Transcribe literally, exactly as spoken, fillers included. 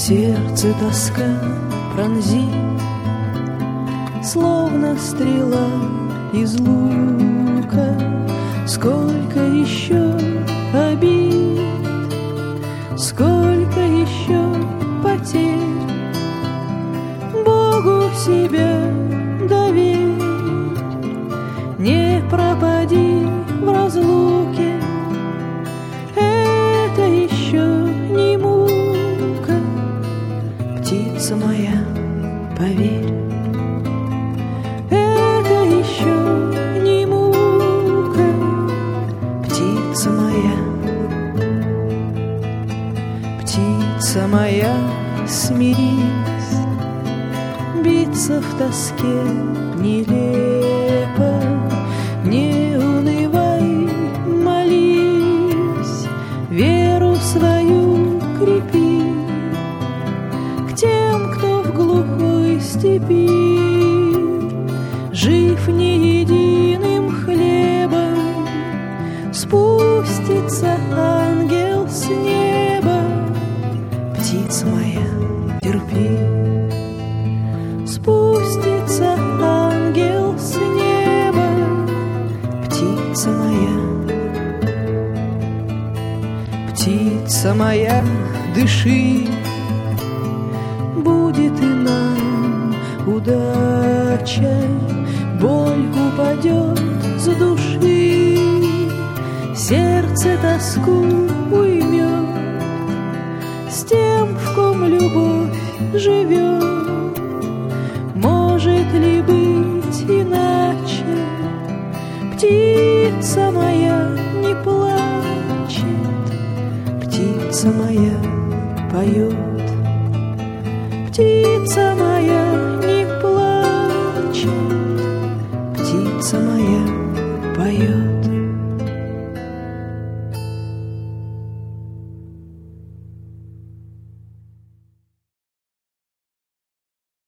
Сердце тоска пронзит, словно стрела из лука. Сколько еще обид, сколько еще потерь, Богу себя доверь, не пропади в разлуке. Это еще не мука, птица моя, поверь. Это еще не мука, птица моя. Птица моя, смирись, биться в тоске нелепо. Не унывай, молись, веру свою крепи. К тем, кто в глухой степи жив не единым хлебом, спустится ангел с неба. Птица моя, терпи. Спустится ангел с неба. Птица моя, птица моя, дыши, будет и нам удача. Боль упадет с души, сердце тоску уймет. С тем, в ком любовь живет, может ли быть иначе? Птица моя не плачет, птица моя поет. Птица